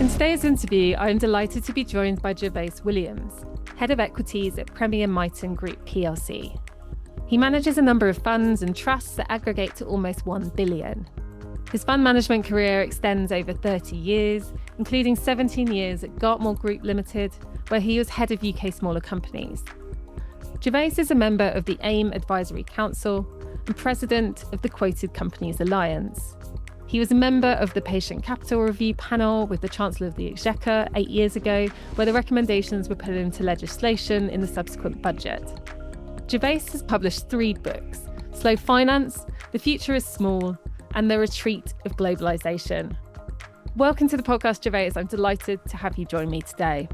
In today's interview, I'm delighted to be joined by Gervais Williams, Head of Equities at Premier Miton Group plc. He manages a number of funds and trusts that aggregate to almost 1 billion. His fund management career extends over 30 years, including 17 years at Gartmore Group Limited, where he was head of UK smaller companies. Gervais is a member of the AIM Advisory Council and president of the Quoted Companies Alliance. He was a member of the Patient Capital Review panel with the Chancellor of the Exchequer 8 years ago, where the recommendations were put into legislation in the subsequent budget. Gervais has published 3 books: Slow Finance, The Future is Small, and The Retreat of Globalisation. Welcome to the podcast, Gervais. I'm delighted to have you join me today.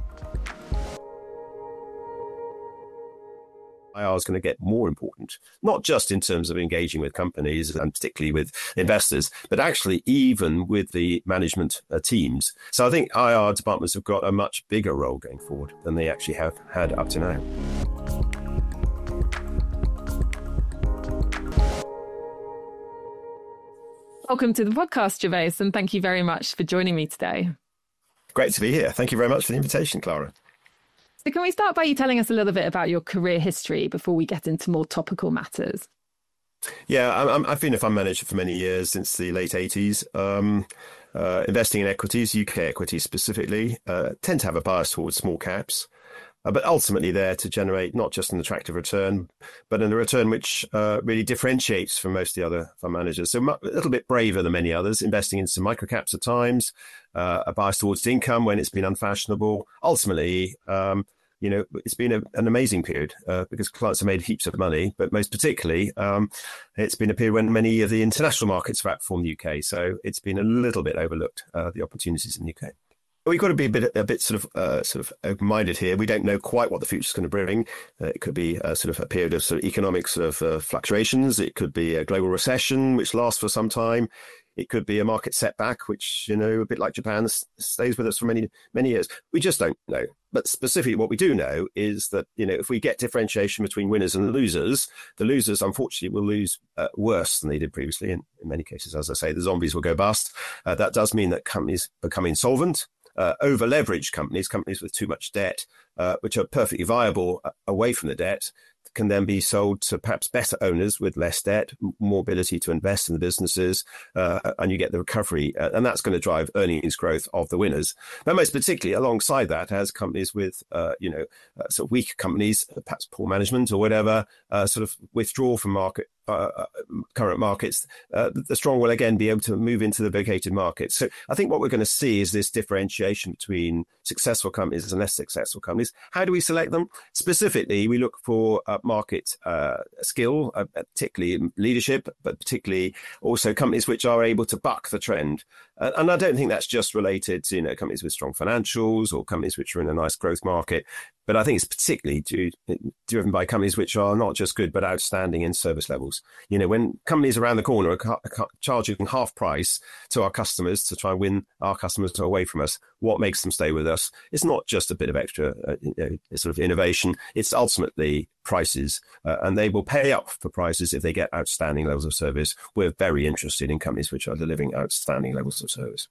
IR is going to get more important, not just in terms of engaging with companies and particularly with investors, but actually even with the management teams. So I think IR departments have got a much bigger role going forward than they actually have had up to now. Welcome to the podcast, Gervais, and thank you very much for joining me today. Great to be here. Thank you very much for the invitation, Clara. So can we start by you telling us a little bit about your career history before we get into more topical matters? Yeah, I've been a fund manager for many years, since the late 80s. Investing in equities, UK equities specifically, tend to have a bias towards small caps, but ultimately there to generate not just an attractive return, but a return which really differentiates from most of the other fund managers. So a little bit braver than many others, investing in some microcaps at times, a bias towards income when it's been unfashionable. Ultimately, it's been an amazing period because clients have made heaps of money, but most particularly, it's been a period when many of the international markets have outperformed the UK. So it's been a little bit overlooked, the opportunities in the UK. We've got to be a bit sort of open-minded here. We don't know quite what the future is going to bring. It could be sort of a period of sort of economic sort of fluctuations. It could be a global recession, which lasts for some time. It could be a market setback, which, a bit like Japan, stays with us for many, many years. We just don't know. But specifically, what we do know is that, if we get differentiation between winners and losers, the losers, unfortunately, will lose worse than they did previously. And in many cases, as I say, the zombies will go bust. That does mean that companies become insolvent. Over-leveraged companies with too much debt, which are perfectly viable away from the debt, can then be sold to perhaps better owners with less debt, more ability to invest in the businesses, and you get the recovery. And that's going to drive earnings growth of the winners. But most particularly alongside that, as companies with, sort of weaker companies, perhaps poor management or whatever, sort of withdraw from current markets, the strong will again be able to move into the vacated markets. So I think what we're going to see is this differentiation between successful companies and less successful companies. How do we select them? Specifically, we look for market skill, particularly in leadership, but particularly also companies which are able to buck the trend. And I don't think that's just related to companies with strong financials or companies which are in a nice growth market. But I think it's particularly driven by companies which are not just good, but outstanding in service levels. When companies around the corner are charging half price to our customers to try and win our customers away from us, what makes them stay with us? It's not just a bit of extra sort of innovation. It's ultimately prices, and they will pay up for prices if they get outstanding levels of service. We're very interested in companies which are delivering outstanding levels of service.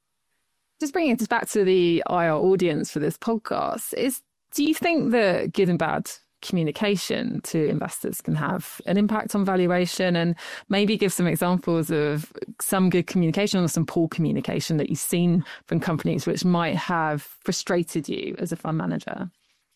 Just bringing us back to the IR audience for this podcast, do you think that good and bad communication to investors can have an impact on valuation, and maybe give some examples of some good communication or some poor communication that you've seen from companies which might have frustrated you as a fund manager?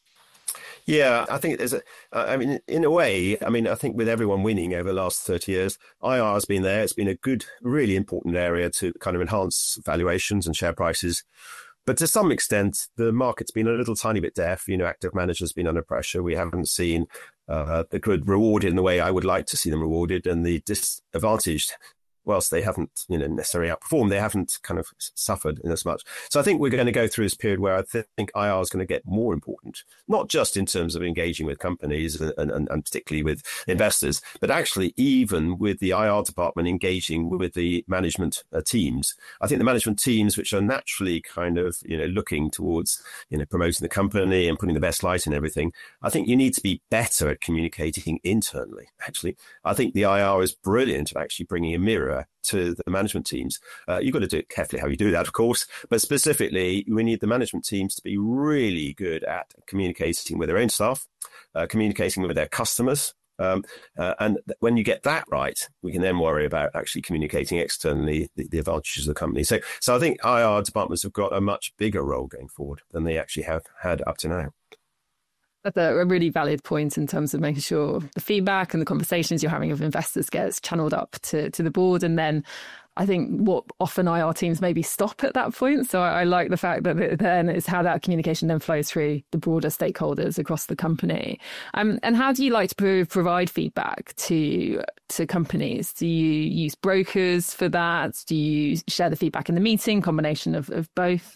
Yeah, I think there's in a way, I think with everyone winning over the last 30 years, IR has been there. It's been a good, really important area to kind of enhance valuations and share prices. But to some extent, the market's been a little tiny bit deaf. Active managers have been under pressure. We haven't seen the good rewarded in the way I would like to see them rewarded, and the disadvantaged, whilst they haven't necessarily outperformed, they haven't kind of suffered in as much. So I think we're going to go through this period where I think IR is going to get more important, not just in terms of engaging with companies and particularly with investors, but actually even with the IR department engaging with the management teams. I think the management teams, which are naturally kind of looking towards promoting the company and putting the best light in everything, I think you need to be better at communicating internally. Actually, I think the IR is brilliant at actually bringing a mirror feedback to the management teams. You've got to do it carefully how you do that, of course, but specifically, we need the management teams to be really good at communicating with their own staff, communicating with their customers. And when you get that right, we can then worry about actually communicating externally the advantages of the company. So I think IR departments have got a much bigger role going forward than they actually have had up to now. That's a really valid point in terms of making sure the feedback and the conversations you're having with investors gets channeled up to the board. And then I think what often IR teams maybe stop at that point. So I like the fact that then it's how that communication then flows through the broader stakeholders across the company. And how do you like to provide feedback to companies? Do you use brokers for that? Do you share the feedback in the meeting, combination of both?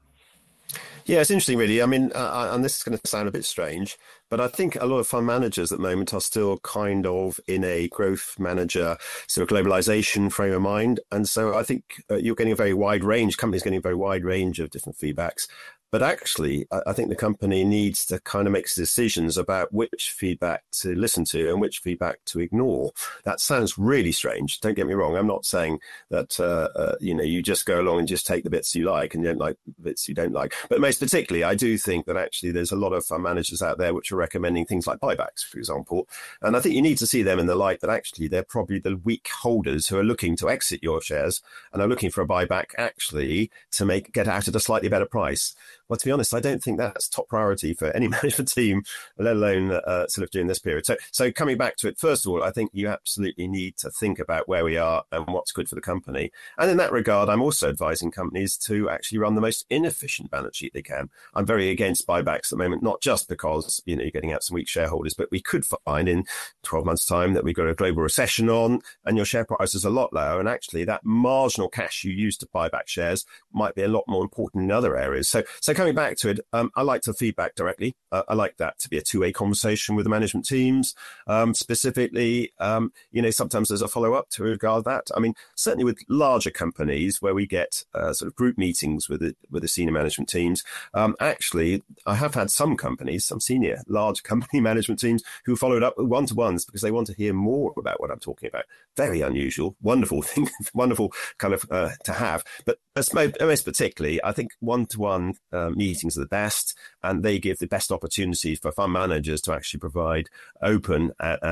Yeah, it's interesting, really. I mean, and this is going to sound a bit strange, but I think a lot of fund managers at the moment are still kind of in a growth manager sort of globalization frame of mind. And so I think you're getting a very wide range, companies getting a very wide range of different feedbacks. But actually, I think the company needs to kind of make decisions about which feedback to listen to and which feedback to ignore. That sounds really strange. Don't get me wrong. I'm not saying that, you just go along and just take the bits you like and you don't like the bits you don't like. But most particularly, I do think that actually there's a lot of fund managers out there which are recommending things like buybacks, for example. And I think you need to see them in the light that actually they're probably the weak holders who are looking to exit your shares and are looking for a buyback actually to get out at a slightly better price. Well, to be honest, I don't think that's top priority for any management team, let alone sort of during this period. So coming back to it, first of all, I think you absolutely need to think about where we are and what's good for the company. And in that regard, I'm also advising companies to actually run the most inefficient balance sheet they can. I'm very against buybacks at the moment, not just because, you're getting out some weak shareholders, but we could find in 12 months' time that we've got a global recession on and your share price is a lot lower. And actually that marginal cash you use to buy back shares might be a lot more important in other areas. So coming back to it, I like to feedback directly. I like that to be a two-way conversation with the management teams. Specifically, sometimes there's a follow-up to regard that. I mean, certainly with larger companies where we get sort of group meetings with the senior management teams, actually, I have had some companies, some senior large company management teams who followed up with one-to-ones because they want to hear more about what I'm talking about. Very unusual, wonderful thing, wonderful kind of to have. But most particularly, I think one-to-one meetings are the best, and they give the best opportunities for fund managers to actually provide open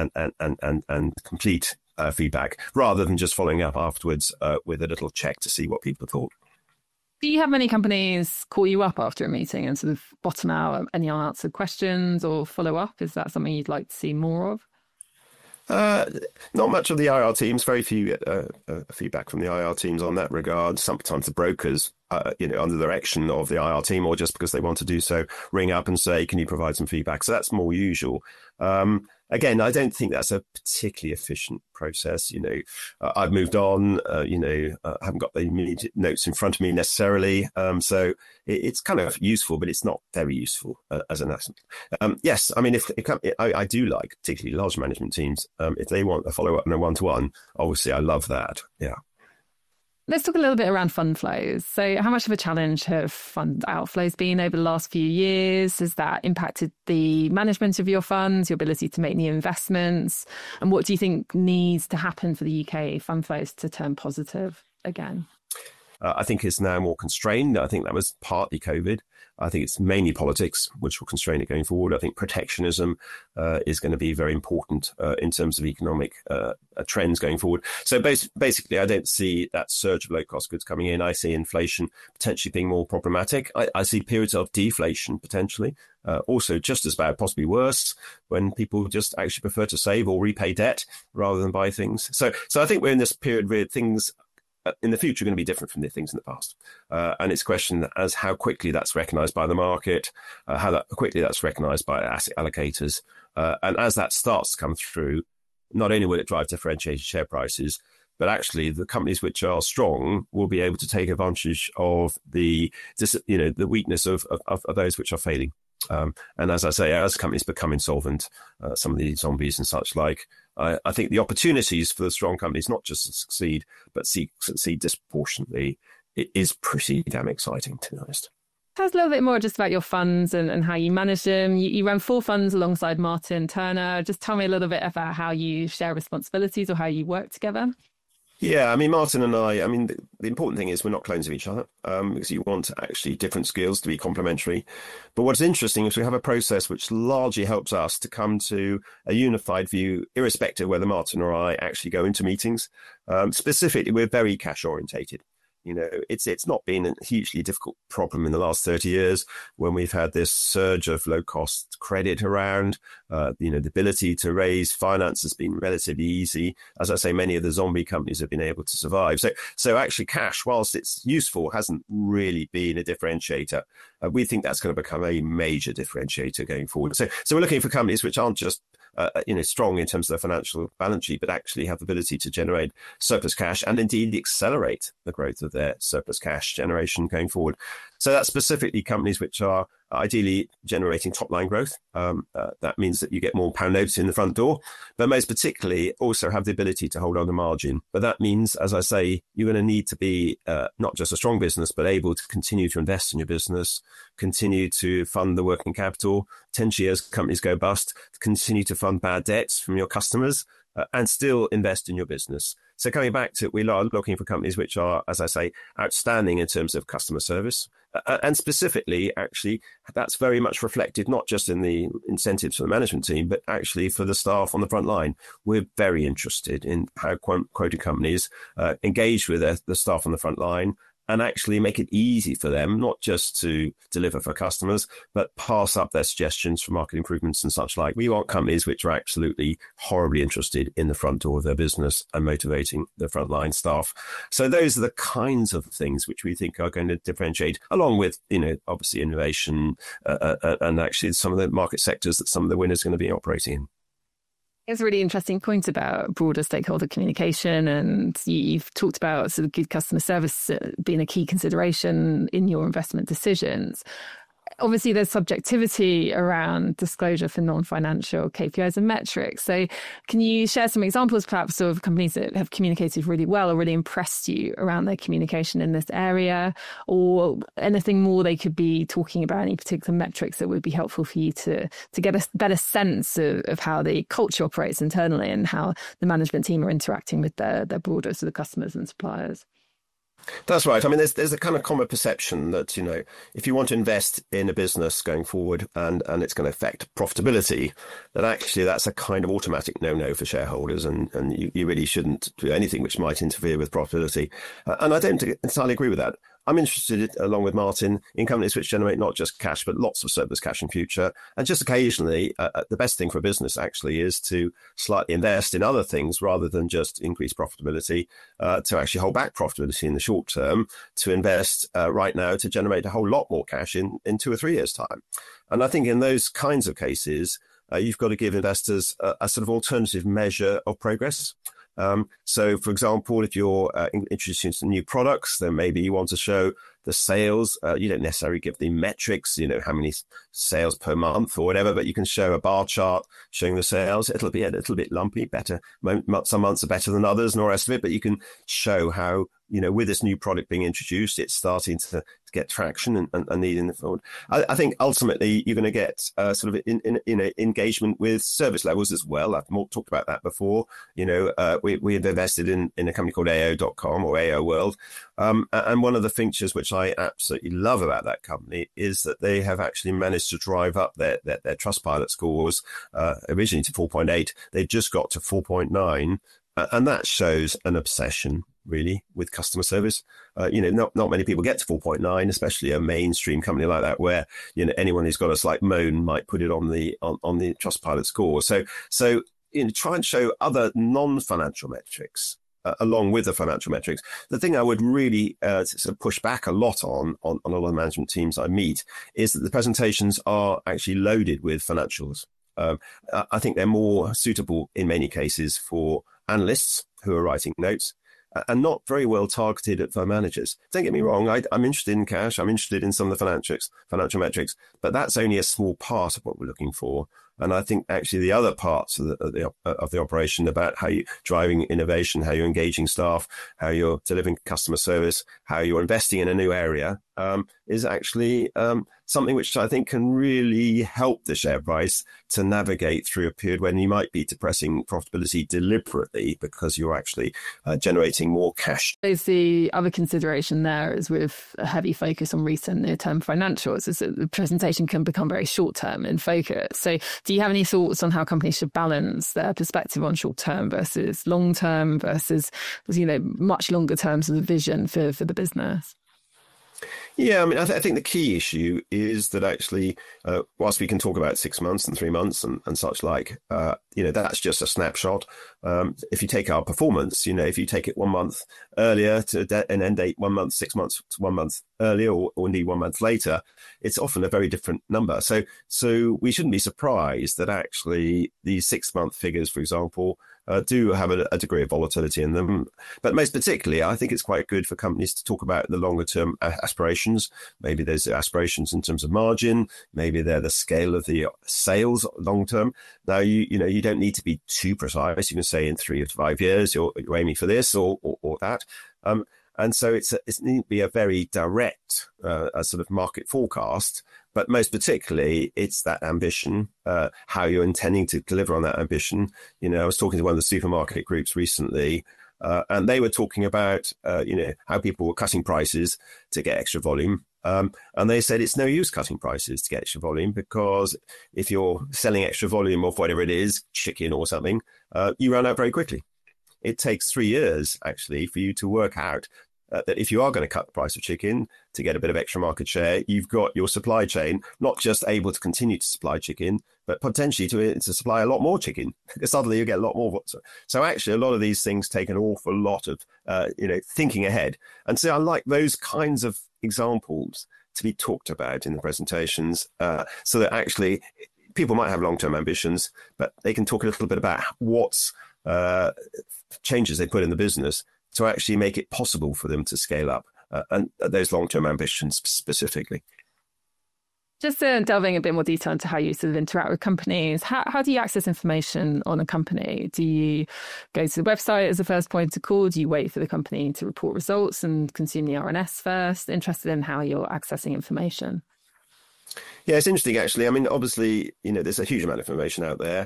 and complete feedback rather than just following up afterwards with a little check to see what people thought. Do you have many companies call you up after a meeting and sort of bottom out any unanswered questions or follow up? Is that something you'd like to see more of? Not much of the IR teams, very few feedback from the IR teams on that regard. Sometimes the brokers, under the direction of the IR team or just because they want to do so, ring up and say, can you provide some feedback? So that's more usual. Again, I don't think that's a particularly efficient process. I've moved on, I haven't got the immediate notes in front of me necessarily. So it's kind of useful, but it's not very useful as an asset. Yes, I mean, I do like particularly large management teams. If they want a follow-up and a one-to-one, obviously I love that. Yeah. Let's talk a little bit around fund flows. So how much of a challenge have fund outflows been over the last few years? Has that impacted the management of your funds, your ability to make new investments? And what do you think needs to happen for the UK fund flows to turn positive again? I think it's now more constrained. I think that was partly COVID. I think it's mainly politics, which will constrain it going forward. I think protectionism is going to be very important in terms of economic trends going forward. So basically, I don't see that surge of low-cost goods coming in. I see inflation potentially being more problematic. I see periods of deflation potentially. Also just as bad, possibly worse, when people just actually prefer to save or repay debt rather than buy things. So I think we're in this period where things in the future are going to be different from the things in the past. And it's a question as how quickly that's recognised by the market, how quickly that's recognised by asset allocators. And as that starts to come through, not only will it drive differentiated share prices, but actually the companies which are strong will be able to take advantage of the weakness of those which are failing. And as I say, as companies become insolvent, some of these zombies and such like, I think the opportunities for the strong companies not just to succeed, but succeed disproportionately, it is pretty damn exciting, to be honest. Tell us a little bit more just about your funds and how you manage them. You run 4 funds alongside Martin Turner. Just tell me a little bit about how you share responsibilities or how you work together. Yeah, I mean, Martin and I mean, the important thing is we're not clones of each other, because you want actually different skills to be complementary. But what's interesting is we have a process which largely helps us to come to a unified view, irrespective of whether Martin or I actually go into meetings. Specifically, we're very cash orientated. It's not been a hugely difficult problem in the last 30 years when we've had this surge of low cost credit around. The ability to raise finance has been relatively easy. As I say, many of the zombie companies have been able to survive. So actually cash, whilst it's useful, hasn't really been a differentiator. We think that's going to become a major differentiator going forward. So we're looking for companies which aren't just strong in terms of their financial balance sheet, but actually have the ability to generate surplus cash and indeed accelerate the growth of their surplus cash generation going forward. So that's specifically companies which are ideally generating top line growth. That means that you get more pound notes in the front door, but most particularly also have the ability to hold on to margin. But that means, as I say, you're going to need to be not just a strong business, but able to continue to invest in your business, continue to fund the working capital. 10 years companies go bust, continue to fund bad debts from your customers, and still invest in your business. So coming back to it, we are looking for companies which are, as I say, outstanding in terms of customer service. And specifically, actually, that's very much reflected not just in the incentives for the management team, but actually for the staff on the front line. We're very interested in how quoted companies engage with the staff on the front line and actually make it easy for them, not just to deliver for customers, but pass up their suggestions for market improvements and such like. We want companies which are absolutely horribly interested in the front door of their business and motivating the frontline staff. So those are the kinds of things which we think are going to differentiate, along with, obviously innovation and actually some of the market sectors that some of the winners are going to be operating in. It's a really interesting point about broader stakeholder communication, and you've talked about sort of good customer service being a key consideration in your investment decisions. Obviously, there's subjectivity around disclosure for non-financial KPIs and metrics. So can you share some examples, perhaps, of companies that have communicated really well or really impressed you around their communication in this area, or anything more they could be talking about, any particular metrics that would be helpful for you to get a better sense of how the culture operates internally and how the management team are interacting with their broader sort of customers and suppliers? That's right. I mean, there's a kind of common perception that, if you want to invest in a business going forward and it's going to affect profitability, that actually that's a kind of automatic no-no for shareholders, and you really shouldn't do anything which might interfere with profitability. And I don't entirely agree with that. I'm interested, along with Martin, in companies which generate not just cash, but lots of surplus cash in future. And just occasionally, the best thing for a business actually is to slightly invest in other things rather than just increase profitability, to actually hold back profitability in the short term, to invest right now to generate a whole lot more cash in 2 or 3 years' time. And I think in those kinds of cases, you've got to give investors a sort of alternative measure of progress. So, for example, if you're introducing some new products, then maybe you want to show the sales. You don't necessarily give the metrics, how many sales per month or whatever, but you can show a bar chart showing the sales. It'll be a little bit lumpy, better. Some months are better than others and all the rest of it, but you can show how, with this new product being introduced, it's starting to get traction and needing the forward. I think ultimately you're going to get sort of engagement with service levels as well. I've talked about that before. We have invested in a company called AO.com or AO World. And one of the features which I absolutely love about that company is that they have actually managed to drive up their Trustpilot scores, originally to 4.8. They've just got to 4.9. And that shows an obsession, really, with customer service. Not many people get to 4.9, especially a mainstream company like that, where anyone who's got a slight moan might put it on the Trustpilot score. So try and show other non-financial metrics along with the financial metrics. The thing I would really sort of push back a lot on a lot of management teams I meet is that the presentations are actually loaded with financials. I think they're more suitable in many cases for analysts who are writing notes, and not very well targeted at fund managers. Don't get me wrong, I'm interested in cash, I'm interested in some of the financial metrics, but that's only a small part of what we're looking for. And I think actually the other parts of the operation, about how you're driving innovation, how you're engaging staff, how you're delivering customer service, how you're investing in a new area, is actually something which I think can really help the share price to navigate through a period when you might be depressing profitability deliberately because you're actually generating more cash. Is the other consideration there is with a heavy focus on recent near-term financials, is that the presentation can become very short-term in focus. So do you have any thoughts on how companies should balance their perspective on short-term versus long-term versus, much longer terms of the vision for the business? Yeah, I mean, I think the key issue is that actually, whilst we can talk about 6 months and 3 months and such like, that's just a snapshot. If you take our performance, if you take it 1 month earlier to an end date, 1 month, 6 months to 1 month earlier, or indeed 1 month later, it's often a very different number. So we shouldn't be surprised that actually these 6 month figures, for example, do have a degree of volatility in them. But most particularly, I think it's quite good for companies to talk about the longer term aspirations. Maybe there's aspirations in terms of margin. Maybe they're the scale of the sales long term. Now, you don't need to be too precise. You can say in 3 to 5 years, you're aiming for this or that. And so it needs to be a very direct sort of market forecast. But most particularly, it's that ambition, how you're intending to deliver on that ambition. I was talking to one of the supermarket groups recently, and they were talking about, how people were cutting prices to get extra volume. And they said it's no use cutting prices to get extra volume because if you're selling extra volume of whatever it is, chicken or something, you run out very quickly. It takes 3 years, actually, for you to work out that if you are going to cut the price of chicken to get a bit of extra market share, you've got your supply chain not just able to continue to supply chicken, but potentially to supply a lot more chicken, because suddenly you get a lot more. So actually, a lot of these things take an awful lot of, thinking ahead. And so I like those kinds of examples to be talked about in the presentations, so that actually people might have long-term ambitions, but they can talk a little bit about what's changes they put in the business to actually make it possible for them to scale up and those long-term ambitions specifically. Just delving a bit more detail into how you sort of interact with companies, how do you access information on a company? Do you go to the website as a first point of call? Do you wait for the company to report results and consume the RNS first? Interested in how you're accessing information. Yeah, it's interesting, actually. I mean, obviously, there's a huge amount of information out there.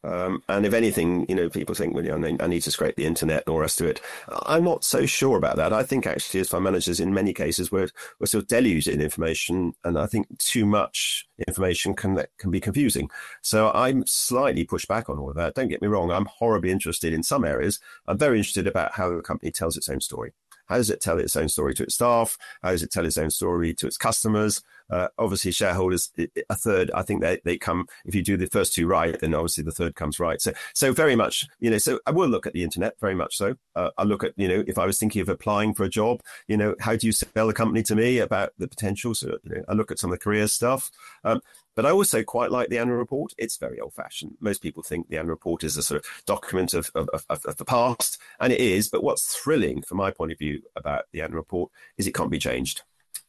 And if anything, people think, well, I need to scrape the internet and all the rest of it. I'm not so sure about that. I think actually as fund managers, in many cases, we're sort of deluged in information. And I think too much information can be confusing. So I'm slightly pushed back on all of that. Don't get me wrong. I'm horribly interested in some areas. I'm very interested about how the company tells its own story. How does it tell its own story to its staff? How does it tell its own story to its customers? Obviously, shareholders, a third, I think they come, if you do the first two right, then obviously the third comes right. So very much, so I will look at the internet, very much so. I look at, if I was thinking of applying for a job, how do you sell the company to me about the potential? So, I look at some of the career stuff. But I also quite like the annual report. It's very old-fashioned. Most people think the annual report is a sort of document of the past, and it is. But what's thrilling, from my point of view, about the annual report is it can't be changed.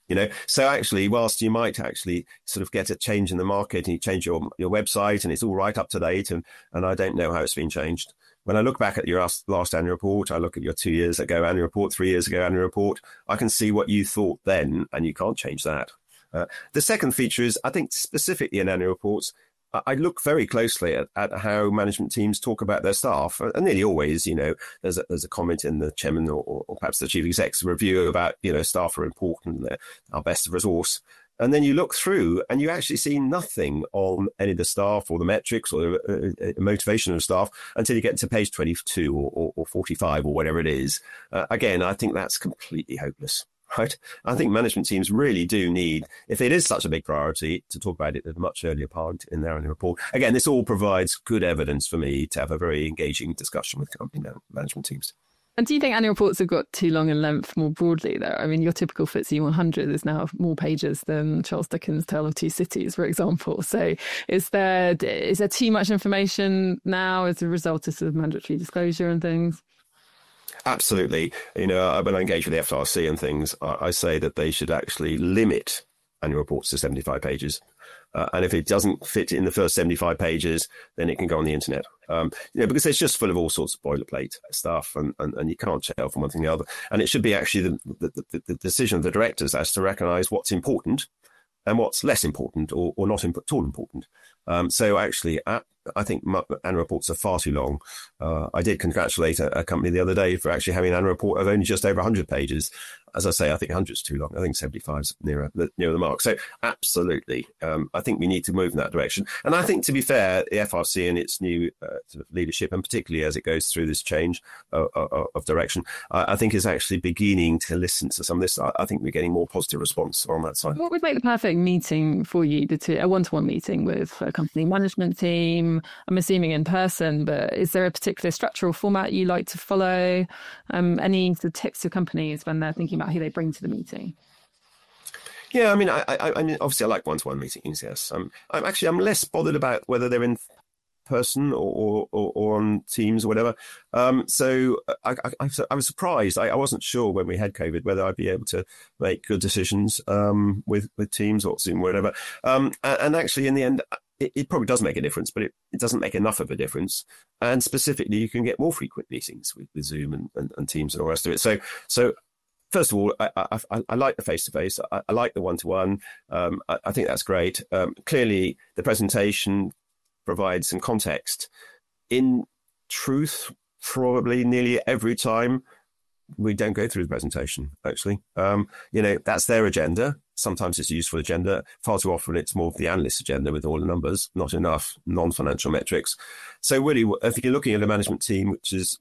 So actually, whilst you might actually sort of get a change in the market and you change your website and it's all right up to date, and I don't know how it's been changed. When I look back at your last annual report, I look at your 2 years ago annual report, 3 years ago annual report, I can see what you thought then, and you can't change that. The second feature is, I think, specifically in annual reports, I look very closely at how management teams talk about their staff. And nearly always, there's a comment in the chairman or perhaps the chief exec's review about, staff are important, they're our best resource. And then you look through and you actually see nothing on any of the staff or the metrics or the motivation of staff until you get to page 22 or 45 or whatever it is. Again, I think that's completely hopeless. Right. I think management teams really do need, if it is such a big priority, to talk about it at a much earlier point in their annual report. Again, this all provides good evidence for me to have a very engaging discussion with company management teams. And do you think annual reports have got too long in length more broadly, though? I mean, your typical FTSE 100 is now more pages than Charles Dickens' Tale of Two Cities, for example. So is there too much information now as a result of sort of mandatory disclosure and things? Absolutely. When I engage with the FRC and things, I say that they should actually limit annual reports to 75 pages. And if it doesn't fit in the first 75 pages, then it can go on the internet. Because it's just full of all sorts of boilerplate stuff, and you can't tell from one thing to the other. And it should be actually the decision of the directors as to recognise what's important and what's less important or not at all important. So actually, I think annual reports are far too long. I did congratulate a company the other day for actually having an annual report of only just over 100 pages. As I say, I think 100 is too long. I think 75 is nearer the mark. So absolutely, I think we need to move in that direction. And I think, to be fair, the FRC and its new sort of leadership, and particularly as it goes through this change of direction, I think is actually beginning to listen to some of this. I think we're getting more positive response on that side. What would make the perfect meeting for you? A one-to-one meeting with a company management team? I'm assuming in person, but is there a particular structural format you like to follow? Any tips to companies when they're thinking about who they bring to the meeting? Yeah, I mean, I mean, obviously, I like one-to-one meetings. Yes, I'm less bothered about whether they're in person or on Teams or whatever. So I was surprised. I wasn't sure when we had COVID whether I'd be able to make good decisions with Teams or Zoom or whatever. And actually, in the end, it probably does make a difference, but it doesn't make enough of a difference. And specifically, you can get more frequent meetings with Zoom and Teams and all the rest of it. So first of all, I like the face-to-face. I like the one-to-one. I think that's great. Clearly, the presentation provides some context. In truth, probably nearly every time, we don't go through the presentation, actually. That's their agenda. Sometimes it's a useful agenda. Far too often, it's more of the analyst's agenda with all the numbers, not enough non-financial metrics. So really, if you're looking at a management team which is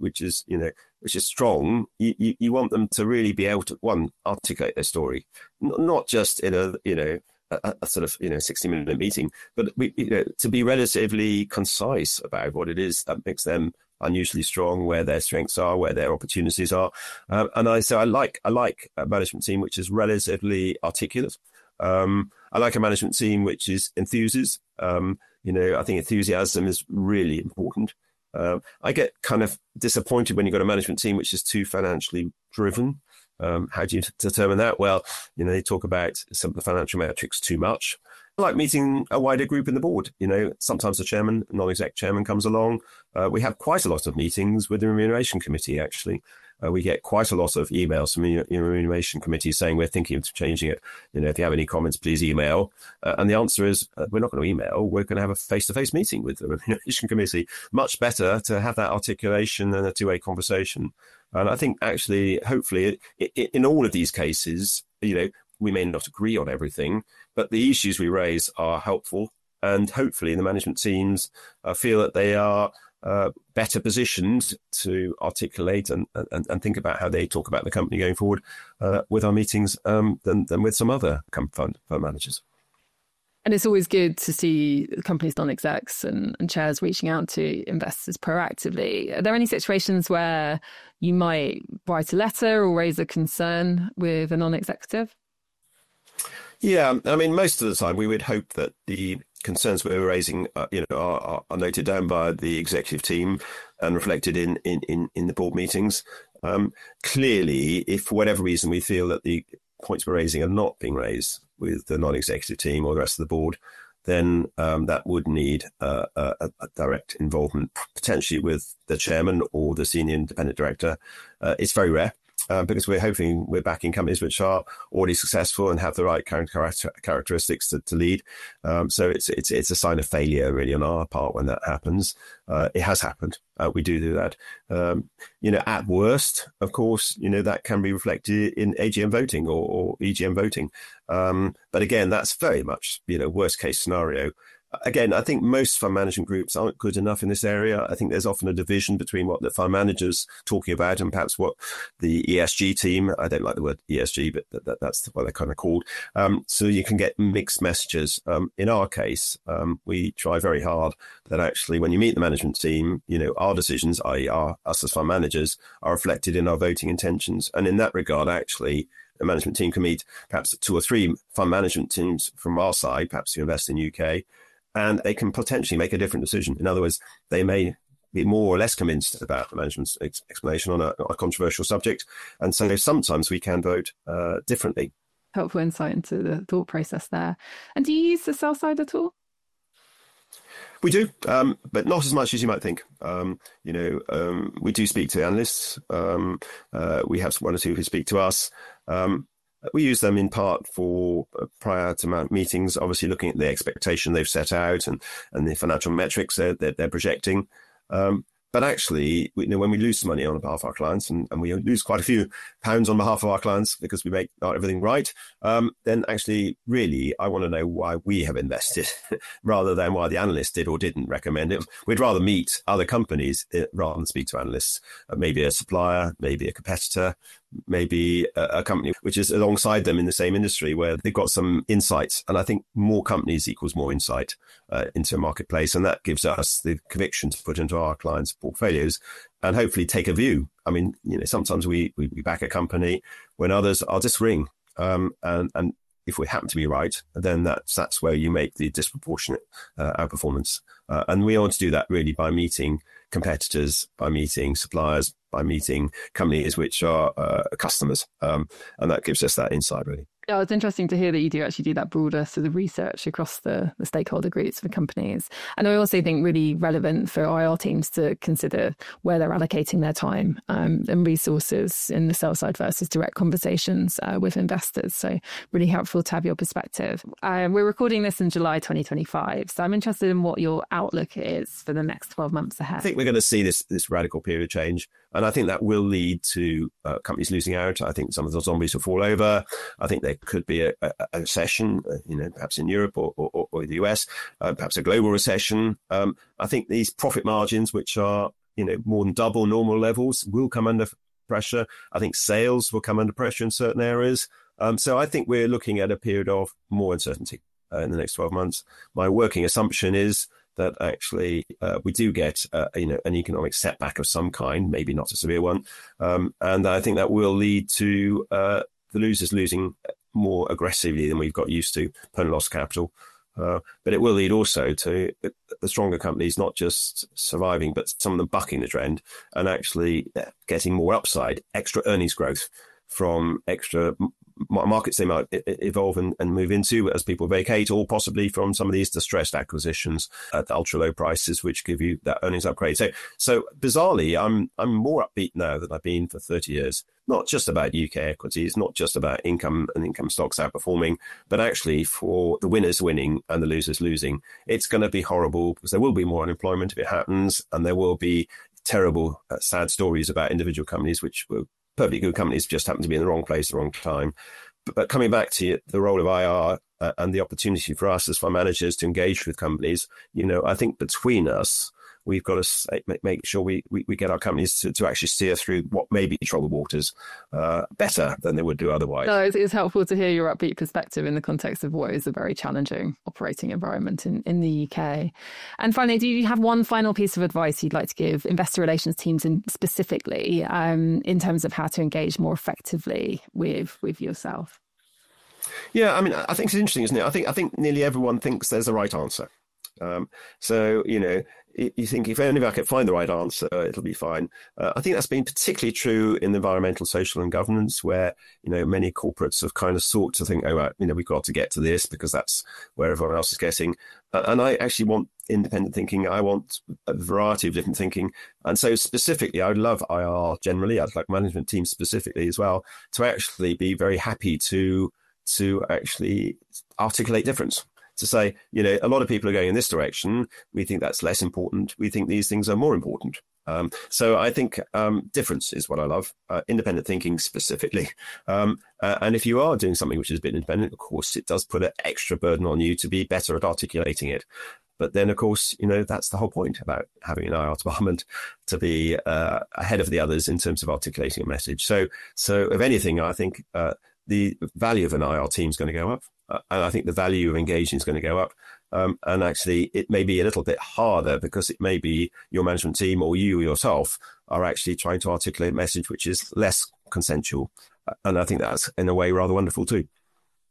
strong, you want them to really be able to, one, articulate their story, not just in a sort of 60-minute meeting, but to be relatively concise about what it is that makes them unusually strong, where their strengths are, where their opportunities are. And I like a management team which is relatively articulate. I like a management team which is enthusiastic. I think enthusiasm is really important. I get kind of disappointed when you've got a management team which is too financially driven. How do you determine that? Well, they talk about some of the financial metrics too much. I like meeting a wider group in the board. Sometimes the chairman, non-exec chairman comes along. We have quite a lot of meetings with the remuneration committee, actually. We get quite a lot of emails from the remuneration committee saying we're thinking of changing it. If you have any comments, please email. And the answer is we're not going to email. We're going to have a face-to-face meeting with the remuneration committee. Much better to have that articulation and a two-way conversation. And I think actually, hopefully, in all of these cases, we may not agree on everything, but the issues we raise are helpful. And hopefully the management teams feel that they are better positioned to articulate and think about how they talk about the company going forward with our meetings than with some other fund managers. And it's always good to see companies' non-execs and chairs reaching out to investors proactively. Are there any situations where you might write a letter or raise a concern with a non-executive? Yeah, I mean, most of the time we would hope that the concerns we're raising, are noted down by the executive team and reflected in the board meetings. Clearly, if for whatever reason we feel that the points we're raising are not being raised with the non-executive team or the rest of the board, then that would need a direct involvement, potentially with the chairman or the senior independent director. It's very rare. Because we're hoping we're backing companies which are already successful and have the right characteristics to lead. So it's a sign of failure really on our part when that happens. It has happened. We do that. At worst, of course, that can be reflected in AGM voting or EGM voting. But again, that's very much, worst case scenario. Again, I think most fund management groups aren't good enough in this area. I think there's often a division between what the fund manager's talking about and perhaps what the ESG team, I don't like the word ESG, but that's what they're kind of called. So you can get mixed messages. In our case, we try very hard that actually when you meet the management team, our decisions, i.e. us as fund managers, are reflected in our voting intentions. And in that regard, actually, the management team can meet perhaps 2 or 3 fund management teams from our side, perhaps who invest in UK, and they can potentially make a different decision. In other words, they may be more or less convinced about the management's explanation on a controversial subject. And so sometimes we can vote differently. Helpful insight into the thought process there. And do you use the sell side at all? We do, but not as much as you might think. We do speak to analysts. We have one or two who speak to us. We use them in part for prior to meetings, obviously looking at the expectation they've set out and the financial metrics they're projecting. But actually, when we lose money on behalf of our clients, and we lose quite a few pounds on behalf of our clients because we make not everything right, then actually, really, I want to know why we have invested rather than why the analyst did or didn't recommend it. We'd rather meet other companies rather than speak to analysts. Maybe a supplier, maybe a competitor, maybe a company which is alongside them in the same industry where they've got some insights. And I think more companies equals more insight into a marketplace. And that gives us the conviction to put into our clients' portfolios and hopefully take a view. I mean, sometimes we back a company when others are just ring. And if we happen to be right, then that's where you make the disproportionate outperformance. And we want to do that really by meeting competitors, by meeting suppliers, by meeting companies which are customers. And that gives us that insight, really. Yeah, it's interesting to hear that you do actually do that broader sort of research across the stakeholder groups for companies. And I also think really relevant for IR teams to consider where they're allocating their time and resources in the sell side versus direct conversations with investors. So really helpful to have your perspective. We're recording this in July 2025. So I'm interested in what your outlook is for the next 12 months ahead. I think we're going to see this radical period of change. And I think that will lead to companies losing out. I think some of the zombies will fall over. I think there could be a recession, perhaps in Europe or the US, perhaps a global recession. I think these profit margins, which are, more than double normal levels, will come under pressure. I think sales will come under pressure in certain areas. So I think we're looking at a period of more uncertainty in the next 12 months. My working assumption is that actually we do get, an economic setback of some kind, maybe not a severe one. And I think that will lead to the losers losing more aggressively than we've got used to, per loss capital. But it will lead also to the stronger companies not just surviving, but some of them bucking the trend and actually getting more upside, extra earnings growth from extra markets they might evolve and move into as people vacate, or possibly from some of these distressed acquisitions at ultra low prices, which give you that earnings upgrade. So bizarrely, I'm more upbeat now than I've been for 30 years. Not just about UK equities, not just about income and income stocks outperforming, but actually for the winners winning and the losers losing. It's going to be horrible because there will be more unemployment if it happens, and there will be terrible, sad stories about individual companies which were perfectly good companies, just happen to be in the wrong place at the wrong time. But coming back to the role of IR and the opportunity for us as fund managers to engage with companies, I think between us, we've got to make sure we get our companies to actually steer through what may be troubled waters better than they would do otherwise. No, it's helpful to hear your upbeat perspective in the context of what is a very challenging operating environment in the UK. And finally, do you have one final piece of advice you'd like to give investor relations teams specifically in terms of how to engage more effectively with yourself? Yeah, I mean, I think it's interesting, isn't it? I think nearly everyone thinks there's a right answer. You think if only I could find the right answer, it'll be fine. I think that's been particularly true in environmental, social and governance, where, many corporates have kind of sought to think, we've got to get to this because that's where everyone else is getting. And I actually want independent thinking. I want a variety of different thinking. And so specifically, I would love IR generally. I'd like management teams specifically as well to actually be very happy to actually articulate difference. To say, a lot of people are going in this direction. We think that's less important. We think these things are more important. So I think difference is what I love, independent thinking specifically. And if you are doing something which is a bit independent, of course, it does put an extra burden on you to be better at articulating it. But then, of course, that's the whole point about having an IR department, to be ahead of the others in terms of articulating a message. So if anything, I think the value of an IR team is going to go up. And I think the value of engaging is going to go up. And actually, it may be a little bit harder because it may be your management team or you yourself are actually trying to articulate a message which is less consensual. And I think that's, in a way, rather wonderful too.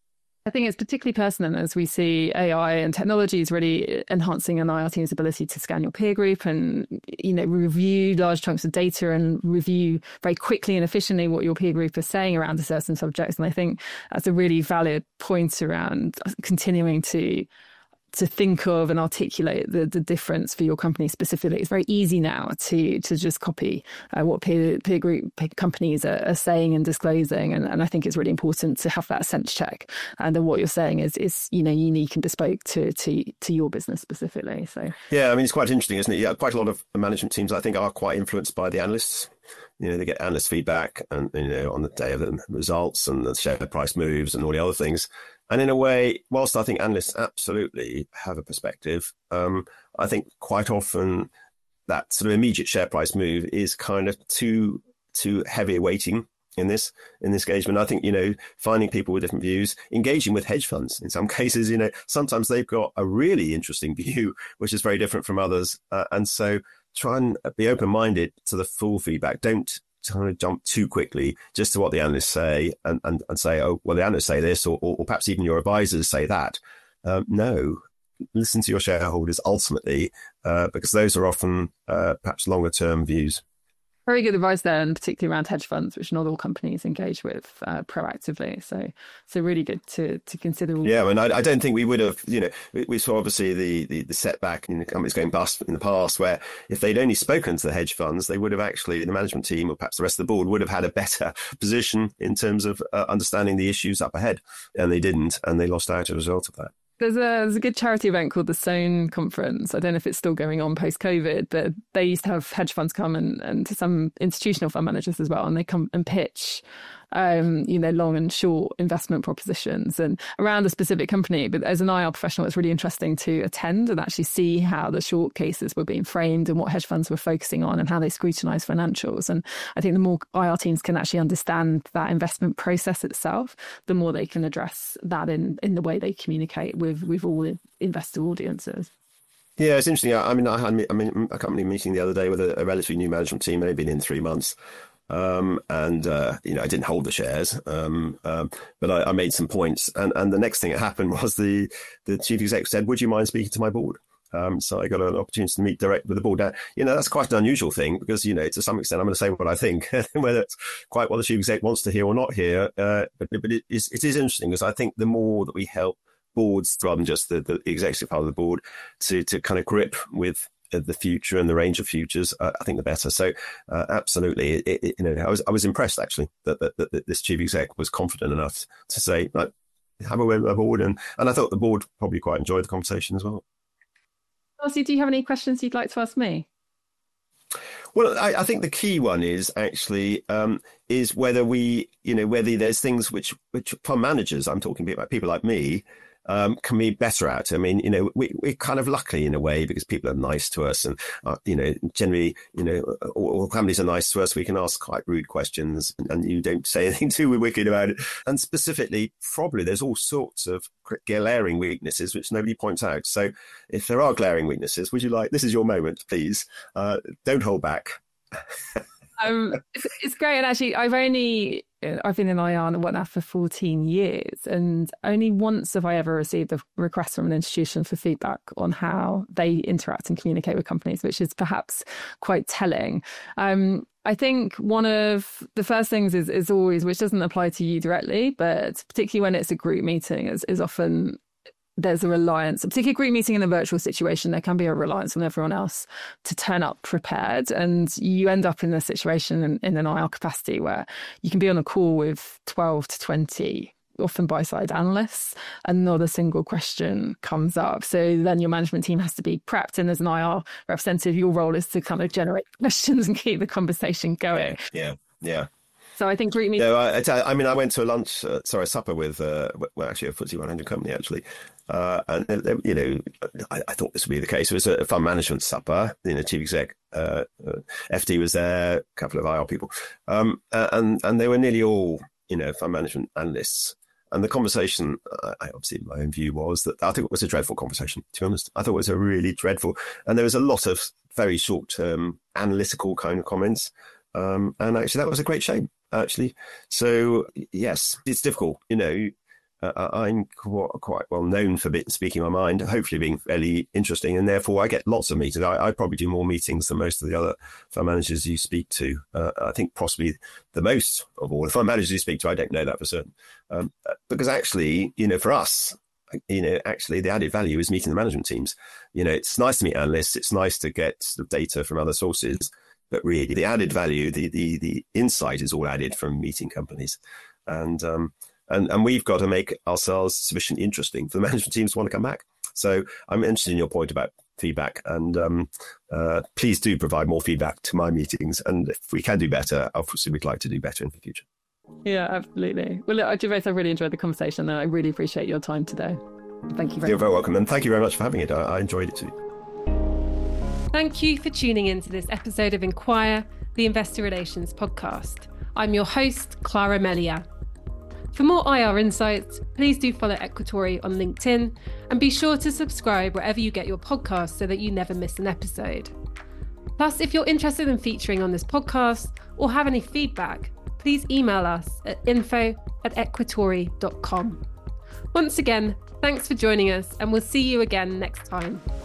I think it's particularly pertinent as we see AI and technology is really enhancing an IR team's ability to scan your peer group and, review large chunks of data and review very quickly and efficiently what your peer group is saying around a certain subject. And I think that's a really valid point around continuing to think of and articulate the difference for your company specifically. It's very easy now to just copy what peer group companies are saying and disclosing. And I think it's really important to have that sense check. And then what you're saying is unique and bespoke to your business specifically. So yeah, I mean, it's quite interesting, isn't it? Yeah, quite a lot of management teams, I think, are quite influenced by the analysts. They get analyst feedback and, on the day of the results and the share price moves and all the other things. And in a way, whilst I think analysts absolutely have a perspective, I think quite often that sort of immediate share price move is kind of too heavy a weighting in this engagement. I think, finding people with different views, engaging with hedge funds in some cases, sometimes they've got a really interesting view, which is very different from others. And so try and be open-minded to the full feedback. Don't trying to jump too quickly just to what the analysts say and say, oh, well, the analysts say this, or perhaps even your advisors say that. No, listen to your shareholders ultimately, because those are often perhaps longer term views. Very good advice there, and particularly around hedge funds, which not all companies engage with proactively. So really good to consider. Yeah, and I don't think we would have, we saw obviously the setback in the companies going bust in the past, where if they'd only spoken to the hedge funds, they would have actually, the management team or perhaps the rest of the board would have had a better position in terms of understanding the issues up ahead. And they didn't, and they lost out as a result of that. There's a good charity event called the Sohn Conference. I don't know if it's still going on post-COVID, but they used to have hedge funds come and to some institutional fund managers as well, and they come and pitch long and short investment propositions and around a specific company. But as an IR professional, it's really interesting to attend and actually see how the short cases were being framed and what hedge funds were focusing on and how they scrutinise financials. And I think the more IR teams can actually understand that investment process itself, the more they can address that in the way they communicate with all investor audiences. Yeah, it's interesting. I had a company meeting the other day with a relatively new management team. They'd been in 3 months. I didn't hold the shares, but I made some points. And the next thing that happened was the chief exec said, would you mind speaking to my board? So I got an opportunity to meet direct with the board. Now, that's quite an unusual thing because, to some extent, I'm going to say what I think, whether it's quite what the chief exec wants to hear or not hear. But it is interesting because I think the more that we help boards, rather than just the executive part of the board, to kind of grip with the future and the range of futures, I think the better. So absolutely, I was impressed actually that this chief exec was confident enough to say, like, have a word with my board, and I thought the board probably quite enjoyed the conversation as well. Elsie, do you have any questions you'd like to ask me? Well, I think the key one is actually is whether whether there's things which fund managers, I'm talking about people like me, can be better at. I mean, we're kind of lucky in a way because people are nice to us, and generally, all companies are nice to us. We can ask quite rude questions, and you don't say anything too wicked about it. And specifically, probably there's all sorts of glaring weaknesses which nobody points out. So, if there are glaring weaknesses, this is your moment, please. Don't hold back. It's great, and actually, I've been in IR and whatnot for 14 years, and only once have I ever received a request from an institution for feedback on how they interact and communicate with companies, which is perhaps quite telling. I think one of the first things is always, which doesn't apply to you directly, but particularly when it's a group meeting, is often there's a reliance, particularly a group meeting in a virtual situation, there can be a reliance on everyone else to turn up prepared. And you end up in a situation in an IR capacity where you can be on a call with 12 to 20, often buy-side analysts, and not a single question comes up. So then your management team has to be prepped. And as an IR representative, your role is to kind of generate questions and keep the conversation going. Yeah. So I think group meetings... I went to a supper with, actually a FTSE 100 company, actually. And, I thought this would be the case. It was a fund management supper. Chief exec, FD was there, a couple of IR people. And they were nearly all, fund management analysts. And the conversation, obviously my own view was that I think it was a dreadful conversation, to be honest. I thought it was a really dreadful. And there was a lot of very short-term analytical kind of comments. And actually that was a great shame, actually. So, yes, it's difficult, I'm quite well known for speaking my mind, hopefully being fairly interesting, and therefore I get lots of meetings. I probably do more meetings than most of the other fund managers you speak to. I think possibly the most of all the fund managers you speak to. I don't know that for certain, because actually, for us, actually the added value is meeting the management teams. It's nice to meet analysts. It's nice to get the data from other sources, but really the added value, the insight is all added from meeting companies. And we've got to make ourselves sufficiently interesting for the management teams to want to come back. So I'm interested in your point about feedback, and please do provide more feedback to my meetings. And if we can do better, obviously we'd like to do better in the future. Yeah, absolutely. Well, look, Gervase, I've really enjoyed the conversation, and I really appreciate your time today. Thank you very much. You're very welcome, and thank you very much for having it. I enjoyed it too. Thank you for tuning in to this episode of Inquire, the Investor Relations podcast. I'm your host, Clara Melia. For more IR insights, please do follow Equatori on LinkedIn, and be sure to subscribe wherever you get your podcasts so that you never miss an episode. Plus, if you're interested in featuring on this podcast or have any feedback, please email us at info@equatori.com. Once again, thanks for joining us, and we'll see you again next time.